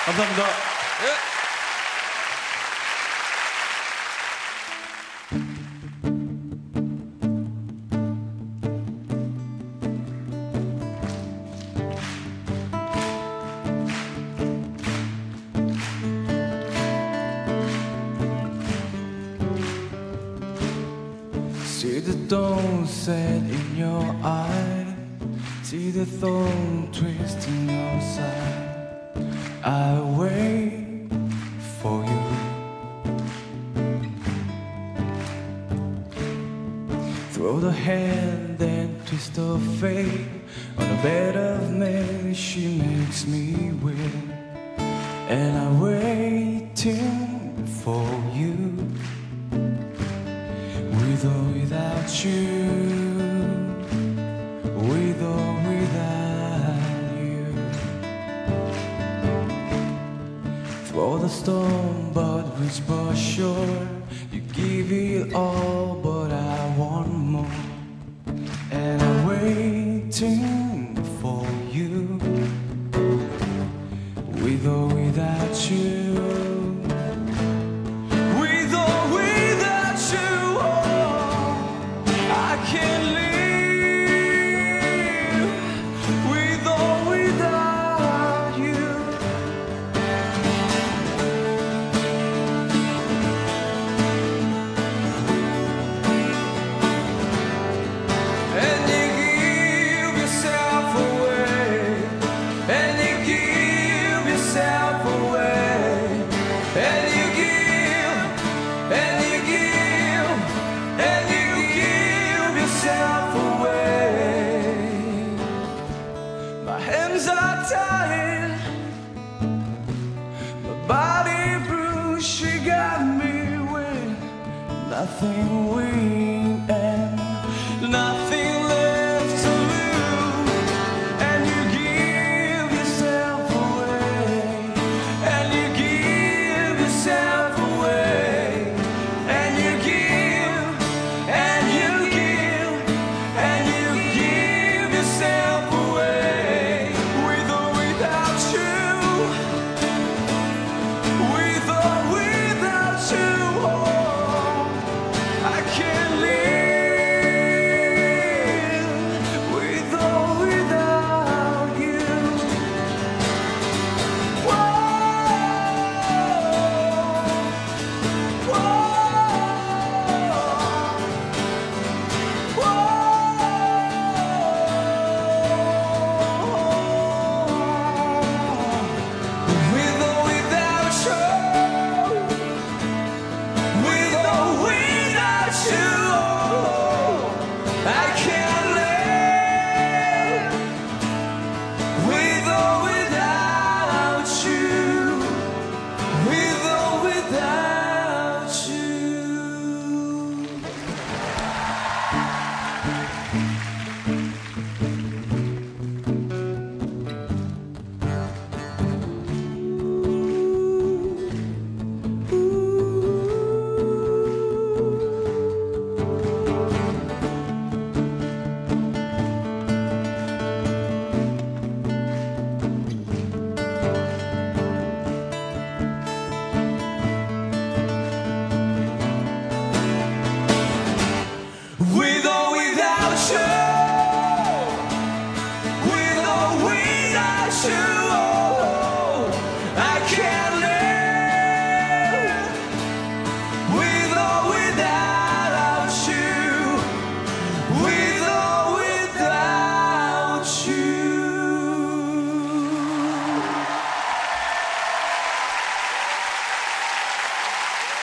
감사합니다. 예. See the dawn set in your eye, see the thorn twist in your side. I wait for you. Throw the hand and twist of fate on a bed of nails. She makes me win, and I'm waiting for you. With or without you, with or without you. Throw the storm, but whisper sure. You give it all, but I want more. And I'm waiting for you. With or without you. Body bruised, she got me with nothing we